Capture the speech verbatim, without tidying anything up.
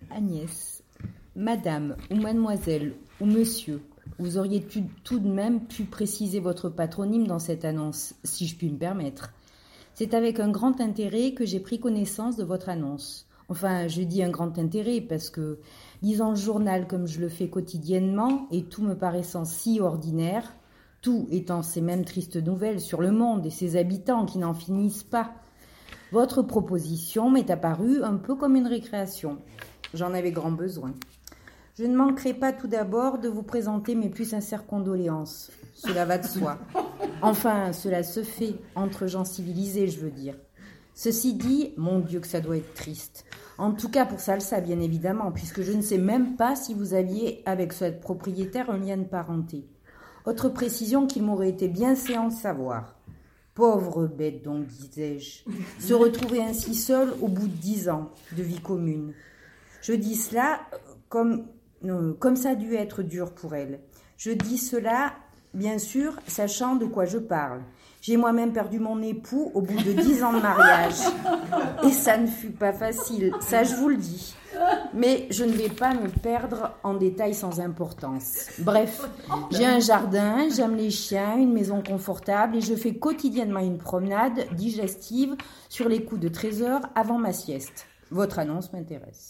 Agnès, Madame ou Mademoiselle ou Monsieur, vous auriez tu, tout de même pu préciser votre patronyme dans cette annonce, si je puis me permettre. C'est avec un grand intérêt que j'ai pris connaissance de votre annonce. Enfin, je dis un grand intérêt parce que, lisant le journal comme je le fais quotidiennement et tout me paraissant si ordinaire, tout étant ces mêmes tristes nouvelles sur le monde et ses habitants qui n'en finissent pas, votre proposition m'est apparue un peu comme une récréation. J'en avais grand besoin. Je ne manquerai pas tout d'abord de vous présenter mes plus sincères condoléances. Cela va de soi. Enfin, cela se fait, entre gens civilisés, je veux dire. Ceci dit, mon Dieu que ça doit être triste. En tout cas pour Salsa, bien évidemment, puisque je ne sais même pas si vous aviez avec cette propriétaire un lien de parenté. Autre précision qu'il m'aurait été bien séant de savoir. Pauvre bête donc, disais-je, se retrouver ainsi seule au bout de dix ans de vie commune. Je dis cela comme, euh, comme ça a dû être dur pour elle. Je dis cela, bien sûr, sachant de quoi je parle. J'ai moi-même perdu mon époux au bout de dix ans de mariage. Et ça ne fut pas facile, ça je vous le dis. Mais je ne vais pas me perdre en détails sans importance. Bref, j'ai un jardin, j'aime les chiens, une maison confortable et je fais quotidiennement une promenade digestive sur les coups de treize heures avant ma sieste. Votre annonce m'intéresse.